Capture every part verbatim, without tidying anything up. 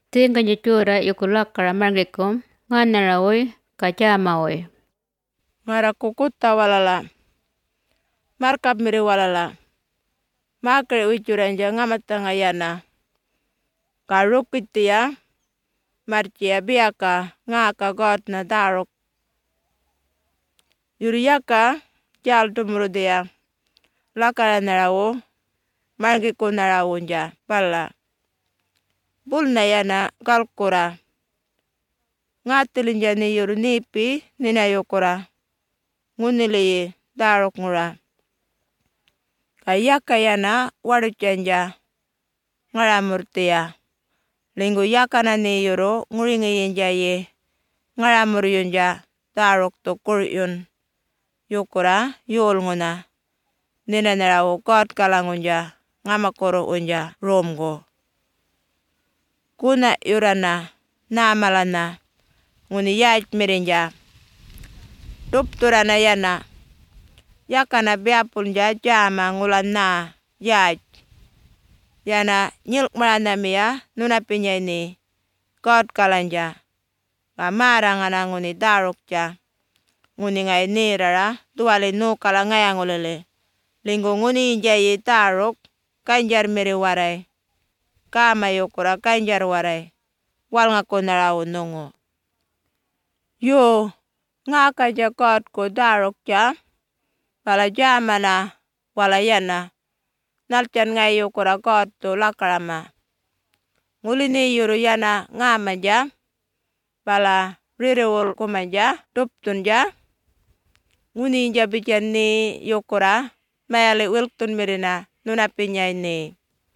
Tinga nyuchura yukulakara margikum nganarawi kachamawi. Ngara kukutta walala. Markap miri walala. Makre uchuranja ngamatanga yana. Karukitiya. Marcia biaka ngaka gotna daruk. Yuriyaka jal tumrudia. Lakara narawo. Margiku narawunja pala. Bulna yana kalkura. Ngatilinja ni yuru nipi nina yukura. Nguniliyi daruk ngura. Kayaka yana waruchanja. Ngaramurtiya. Linggu yakana ni yuru nguringi yinjayi. Ngaramur yunja daruk tukur yun. Yukura yul nguna. Nina narawo kot kalangunja. Ngamakuru unja romgo. Kuna yurana. Namalana. Nguni yaj mirinja. Dupturana yana. Yakana biapulja jama ngulan na yaj. Yana nyilk marana miya nuna pinya ini. Kot kalanja. Kamarangana nguni darukja. Nguni ngay nirara. Tuwali nukala ngayangulele. Linggu nguni injayi daruk. Kanjar miri waray. Kama yukura kanjar waray. Wal ngaku narawu nungu. Yo. Ngaka ja kot ku darukja. Pala jamana. Wala yana. Nalchan ngay yukura kot tu lakarama. Ngulini yuru yana ngamaja. Pala ririwul kumanja. Duptunja. Nguni inja bijan ni yukura. Mayali wilktun mirina. Nuna pinya ini.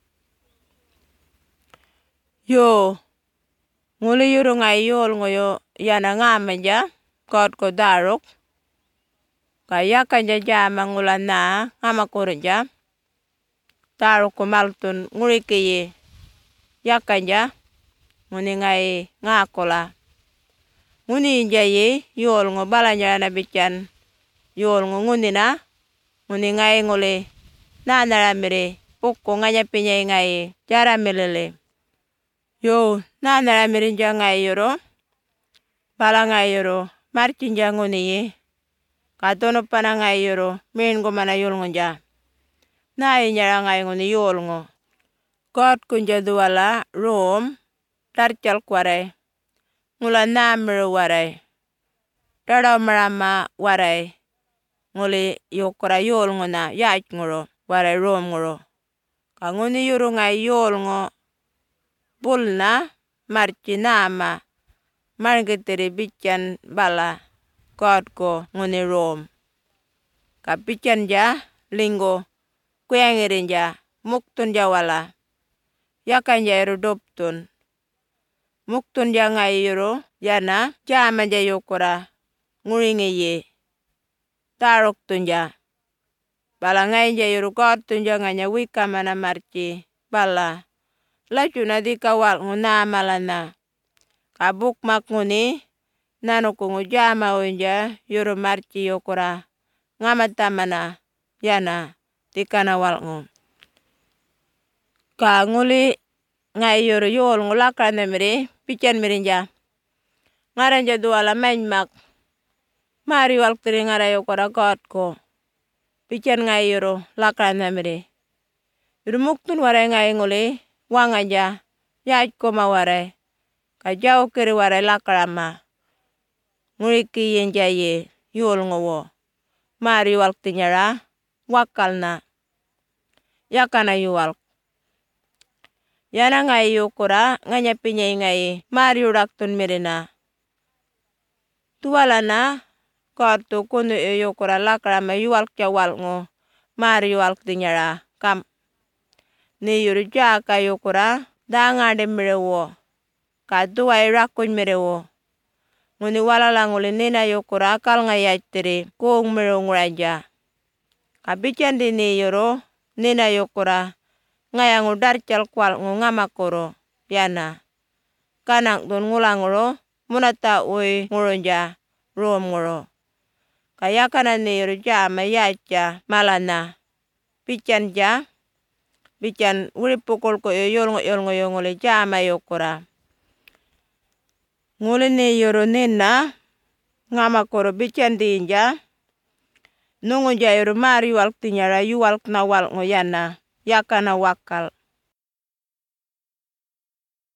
Yo. Nguli yuru ngay yul nguyo. Yana ngamaja. Kot ku daruk. Kayakanja jama ngulan na. Ngamakurunja. Daruk kumaltun ngurikiyi. Yakanja. Nguni ngay ngakula. Nguni injayi. Yul ngu balanja na bijan. Yul ngu nguni na. Nguni ngay nguli. Nanaramiri. Puku nganya pinya ngay. Jaramilili. Yo. Nanaramirinja ngay yuru. Pala ngay yuru. Marchinja nguni yi. Katono pana ngay yuru. Min kumana yul ngunja. Na inyara ngay nguni yul ngu. Kot kunja duwala. Rum. Darjal kwaray. Ngula namru waray. Dara marama waray. Nguli yukura yul nguna. Yaj nguru. Waray rum nguru. Ka nguni yuru ngay yul ngu. Bulna. Marchi nama. Margitiri bijan bala. Kot ku nguni rum. Ka bijan ja. Linggu. Kuyangirinja. Muktun jawala. Yakanja yuru duptun. Muktun ja ngay yuru. Yana. Jamanja yukura. Nguringi yi. Daruk tunja. Bala ngay ja yuru kot tunja nganya wika mana marchi. Bala. Lajuna di kawal nguna malana. Kabuk mak nguni. Nanuku ngu jama unja. Yuru marchi yukura. Ngamatamana. Yana. Dikana wal ngu. Ka nguli. Ngay yuru yul ngu lakana miri. Bijan mirinja. Ngaranja duwala manjmak. Mari walktiri ngara yukura kot ku. Bijan ngay yuru lakana miri. Yuru muktun waray ngay nguli. Wanganja. Yaj kuma waray. Ka jaw kiri waray lakarama. Nguriki yinjayi. Yul nguwo. Mari walktinyara. Wakalna. Yakana yuwalk. Yana ngay yukura. Nganya pinya ngay. Mari uraktun mirina. Tuwalana. Kot tu kunu yukura lakarama. Yuwalk jawal ngu. Mari walktinyara. Kam. Ni yuru jaka yukura. Dangade miriwo. Ka duway rakuj miriwo. Nguni walala nguli nina yukura. Kal ngayaj tiri. Kung miriw nguranja. Ka bijan di ni yuru. Nina yukura. Ngayangu darjal kwal ngu ngamakuru. Yana. Kanang dun ngulanguru. Munata ui ngurunja. Rum nguru. Kayakana ni yuru jama yajja. Malana. Bijan ja. Bijan uripukul ko yul ngu yul ngu yunguli jama yukura. ngulini yoro nena ngama koro bicandinja nungu ja yoro mari walk tinyara yu walk na walk ngoyana yakana wakal.